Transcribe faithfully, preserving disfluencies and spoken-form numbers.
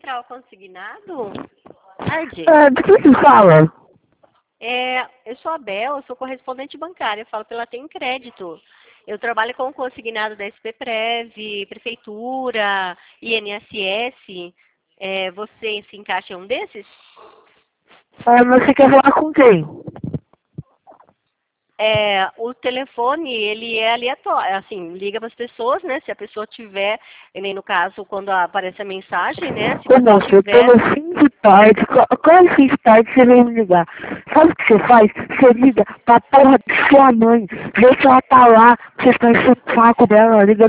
Central Consignado? Tarde. É, do que se fala? É, eu sou a Bel, eu sou correspondente bancária, falo pela Tem Crédito. Eu trabalho com consignado da S P Prev, Prefeitura, I N S S. É, você se encaixa em um desses? É, mas você quer falar com quem? É, o telefone, ele é aleatório, assim, liga para as pessoas, né? Se a pessoa tiver, e nem no caso, quando aparece a mensagem, né? Se Ô, você moço, eu tô tiver... no fim de tarde. Qual, qual é o fim de tarde que você vem me ligar? Sabe o que você faz? Você liga pra porra de sua mãe. Vê se ela tá lá. Você tá enchendo o saco dela, liga